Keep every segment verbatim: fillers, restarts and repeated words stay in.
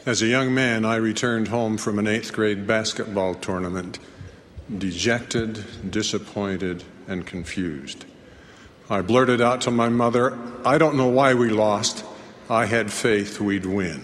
As a young man, I returned home from an eighth grade basketball tournament, dejected, disappointed, and confused. I blurted out to my mother, "I don't know why we lost. I had faith we'd win."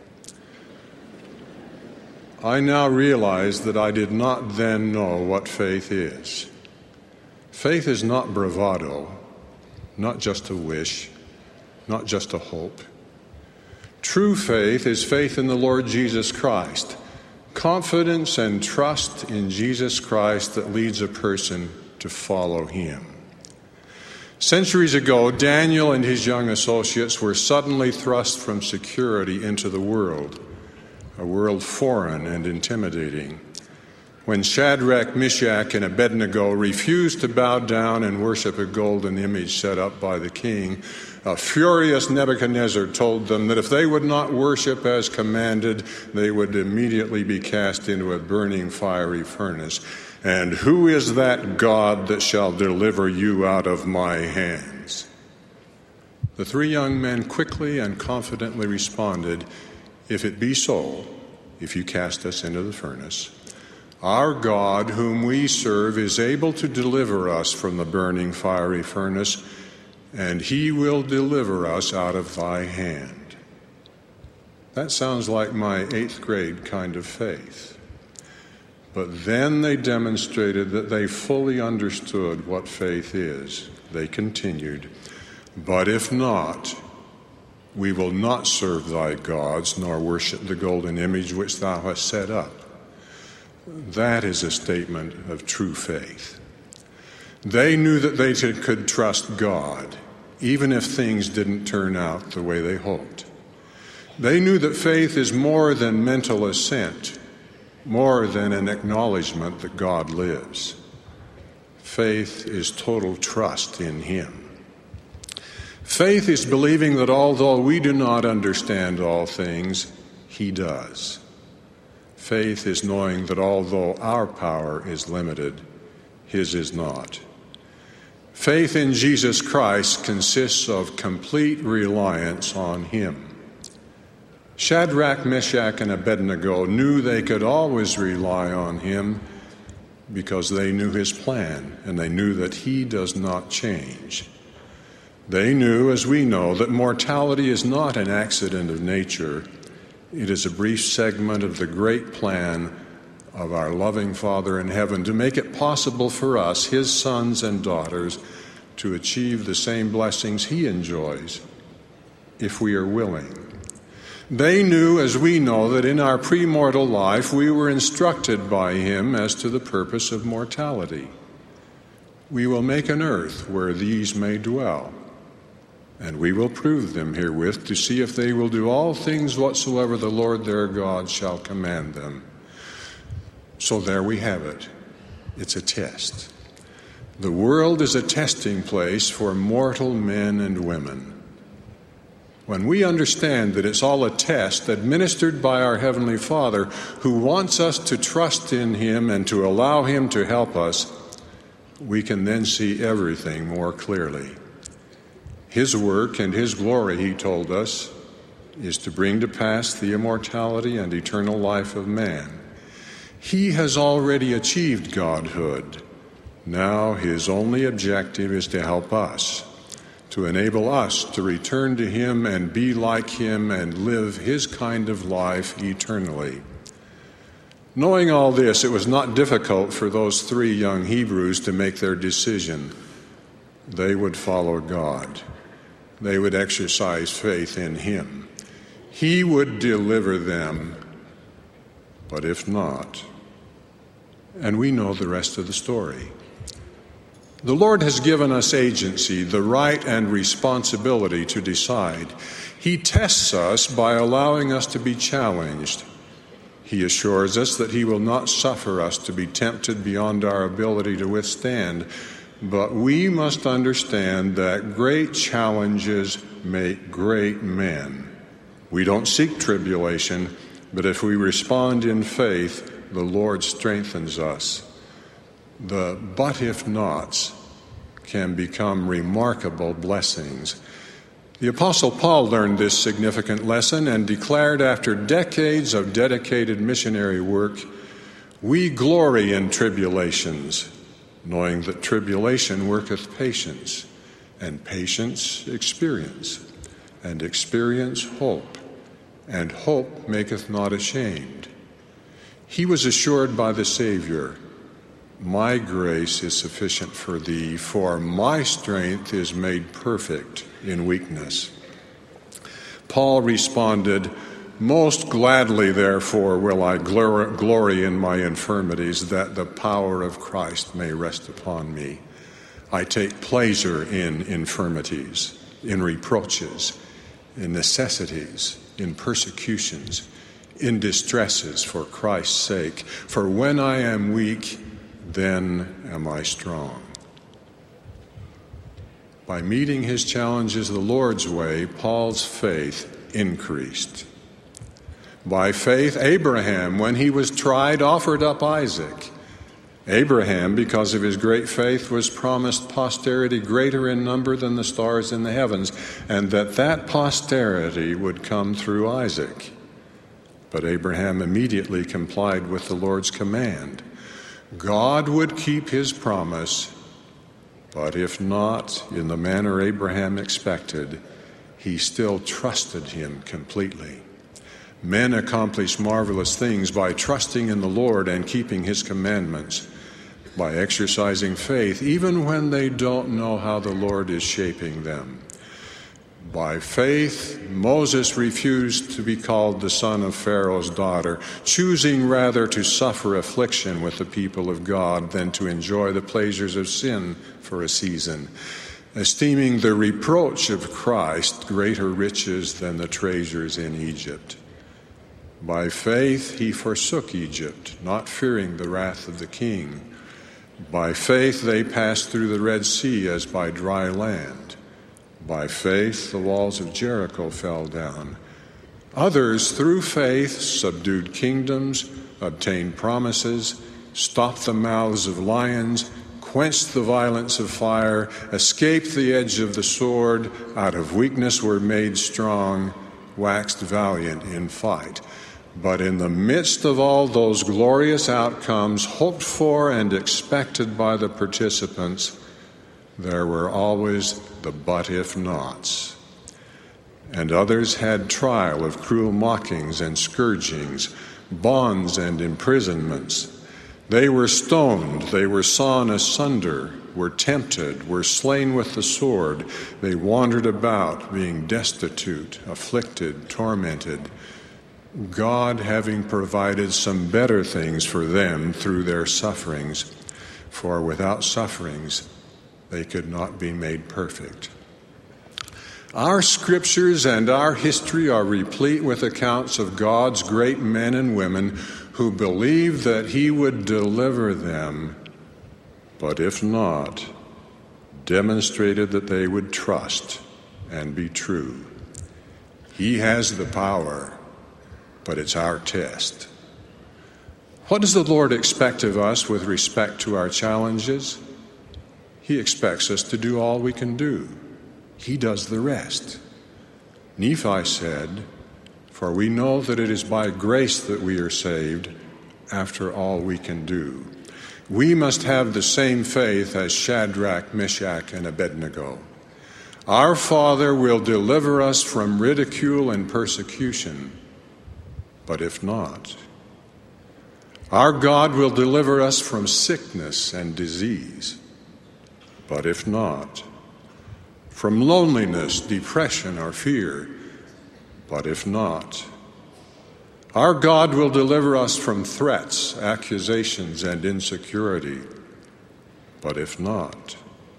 I now realize that I did not then know what faith is. Faith is not bravado, not just a wish, not just a hope. True faith is faith in the Lord Jesus Christ, confidence and trust in Jesus Christ that leads a person to follow him. Centuries ago, Daniel and his young associates were suddenly thrust from security into the world, a world foreign and intimidating. When Shadrach, Meshach, and Abednego refused to bow down and worship a golden image set up by the king, a furious Nebuchadnezzar told them that if they would not worship as commanded, they would immediately be cast into a burning fiery furnace. And who is that God that shall deliver you out of my hands? The three young men quickly and confidently responded, "If it be so, if you cast us into the furnace, our God whom we serve is able to deliver us from the burning fiery furnace, and he will deliver us out of thy hand." That sounds like my eighth grade kind of faith. But then they demonstrated that they fully understood what faith is. They continued, "But if not, we will not serve thy gods, nor worship the golden image which thou hast set up." That is a statement of true faith. They knew that they could trust God, even if things didn't turn out the way they hoped. They knew that faith is more than mental assent, more than an acknowledgement that God lives. Faith is total trust in him. Faith is believing that although we do not understand all things, he does. Faith is knowing that although our power is limited, his is not. Faith in Jesus Christ consists of complete reliance on him. Shadrach, Meshach, and Abednego knew they could always rely on him because they knew his plan, and they knew that he does not change. They knew, as we know, that mortality is not an accident of nature. It is a brief segment of the great plan of our loving Father in heaven to make it possible for us, his sons and daughters, to achieve the same blessings he enjoys if we are willing. They knew, as we know, that in our premortal life we were instructed by him as to the purpose of mortality. We will make an earth where these may dwell, and we will prove them herewith to see if they will do all things whatsoever the Lord their God shall command them. So there we have it. It's a test. The world is a testing place for mortal men and women. When we understand that it's all a test administered by our Heavenly Father, who wants us to trust in him and to allow him to help us, we can then see everything more clearly. His work and his glory, he told us, is to bring to pass the immortality and eternal life of man. He has already achieved godhood. Now his only objective is to help us, to enable us to return to him and be like him and live his kind of life eternally. Knowing all this, it was not difficult for those three young Hebrews to make their decision. They would follow God. They would exercise faith in him. He would deliver them, but if not, and we know the rest of the story. The Lord has given us agency, the right and responsibility to decide. He tests us by allowing us to be challenged. He assures us that he will not suffer us to be tempted beyond our ability to withstand. But we must understand that great challenges make great men. We don't seek tribulation, but if we respond in faith, the Lord strengthens us. The but if nots can become remarkable blessings. The Apostle Paul learned this significant lesson and declared after decades of dedicated missionary work, "We glory in tribulations, knowing that tribulation worketh patience, and patience experience, and experience hope, and hope maketh not ashamed." He was assured by the Savior, "My grace is sufficient for thee, for my strength is made perfect in weakness." Paul responded, "Most gladly, therefore, will I glory in my infirmities, that the power of Christ may rest upon me. I take pleasure in infirmities, in reproaches, in necessities, in persecutions, in distresses for Christ's sake. For when I am weak, then am I strong." By meeting his challenges the Lord's way, Paul's faith increased. By faith, Abraham, when he was tried, offered up Isaac. Abraham, because of his great faith, was promised posterity greater in number than the stars in the heavens, and that that posterity would come through Isaac. But Abraham immediately complied with the Lord's command. God would keep his promise, but if not in the manner Abraham expected, he still trusted him completely. Men accomplish marvelous things by trusting in the Lord and keeping his commandments, by exercising faith even when they don't know how the Lord is shaping them. By faith, Moses refused to be called the son of Pharaoh's daughter, choosing rather to suffer affliction with the people of God than to enjoy the pleasures of sin for a season, esteeming the reproach of Christ greater riches than the treasures in Egypt. By faith, he forsook Egypt, not fearing the wrath of the king. By faith, they passed through the Red Sea as by dry land. By faith, the walls of Jericho fell down. Others, through faith, subdued kingdoms, obtained promises, stopped the mouths of lions, quenched the violence of fire, escaped the edge of the sword, out of weakness were made strong, waxed valiant in fight. But in the midst of all those glorious outcomes, hoped for and expected by the participants, there were always the but if nots. And others had trial of cruel mockings and scourgings, bonds and imprisonments. They were stoned, they were sawn asunder, were tempted, were slain with the sword. They wandered about, being destitute, afflicted, tormented, God having provided some better things for them through their sufferings, for without sufferings they could not be made perfect. Our scriptures and our history are replete with accounts of God's great men and women who believed that He would deliver them, but if not, demonstrated that they would trust and be true. He has the power, but it's our test. What does the Lord expect of us with respect to our challenges? He expects us to do all we can do. He does the rest. Nephi said, "For we know that it is by grace that we are saved, after all we can do." We must have the same faith as Shadrach, Meshach, and Abednego. Our Father will deliver us from ridicule and persecution, but if not, our God will deliver us from sickness and disease, but if not, from loneliness, depression, or fear, but if not, our God will deliver us from threats, accusations, and insecurity, but if not,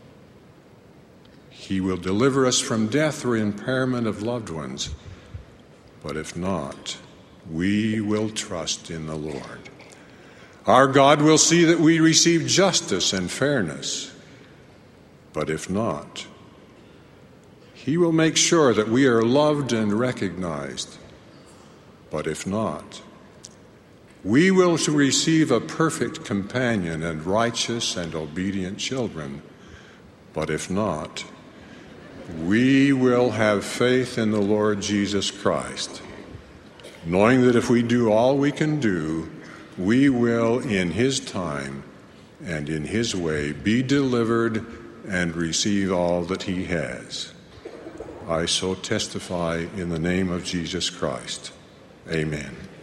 He will deliver us from death or impairment of loved ones, but if not, we will trust in the Lord. Our God will see that we receive justice and fairness, but if not, He will make sure that we are loved and recognized, but if not, we will receive a perfect companion and righteous and obedient children, but if not, we will have faith in the Lord Jesus Christ, knowing that if we do all we can do, we will, in his time and in his way, be delivered and receive all that he has. I so testify in the name of Jesus Christ. Amen.